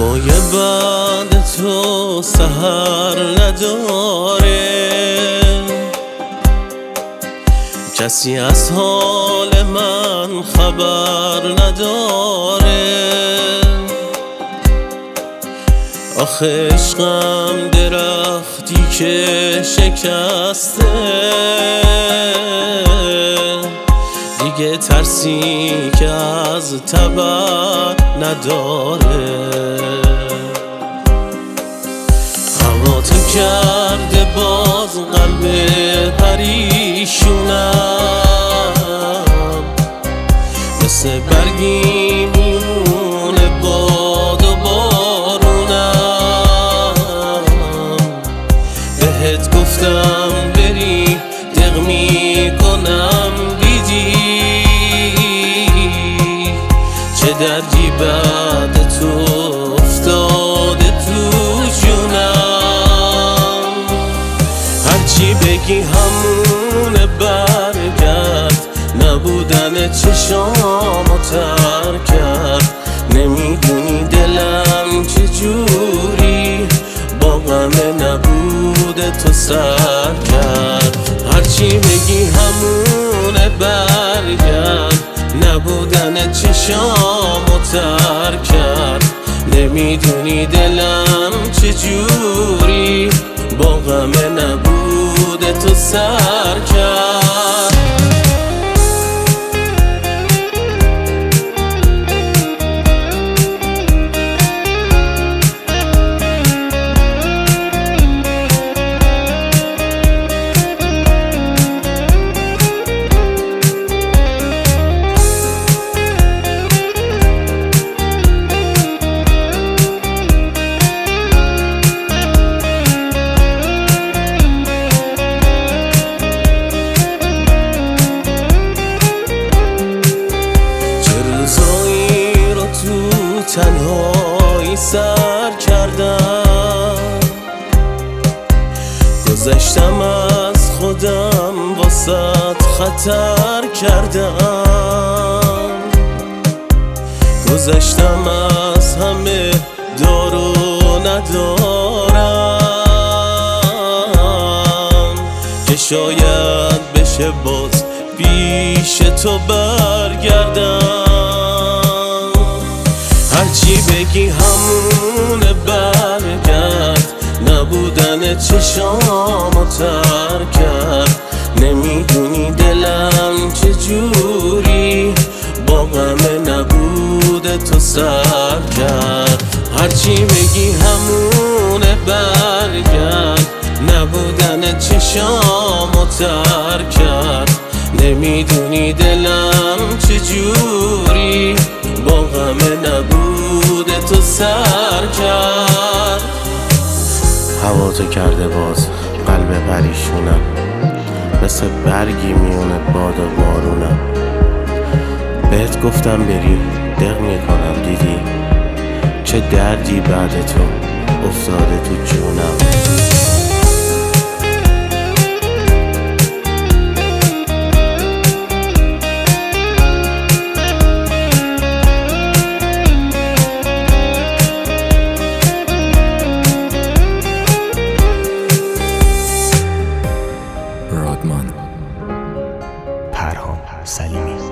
هوای بعد تو سحر نداره، کسی از حال من خبر نداره. آخه عشقم درختی که شکسته، دیگه ترسی که از تبر نداره. هوا تو کرده باز قلب پریشونم، مثل برگی میمونه باد و بارونم. بهت گفتم بری دق میکنم، دیدی چه دردی بعد تو افتاده تو جونم. هرچی بگی همونه برگرد، نبودن چشامو تر کرد. نمیدونی دلم چجوری با غم نبود تو سر کرد. هرچی بگی همونه برگرد، نبودن چشامو تر کرد. نمیدونی دلم چجوری با غم نبود تو سر کرد. تنهایی سر کردم، گذشتم از خودم واسط خطر کردم. گذشتم از همه دارو ندارم، که شاید بشه باز پیش تو برگردم. هرچی بگی همونه برگرد، نبودن چشامو تر کرد. نمیدونی دلم چجوری با غم نبود تو سر کرد. هرچی بگی همونه برگرد، نبودن چشامو تر کرد. نمیدونی دلم چجوری با غم نبود تو سر کرد. هوا تو کرده باز قلب پریشونم، مثل برگی میونه باد و بارونم. بهت گفتم بری دق میکنم، دیدی چه دردی بعد تو افتاده تو جونم. پرهام سلیمی.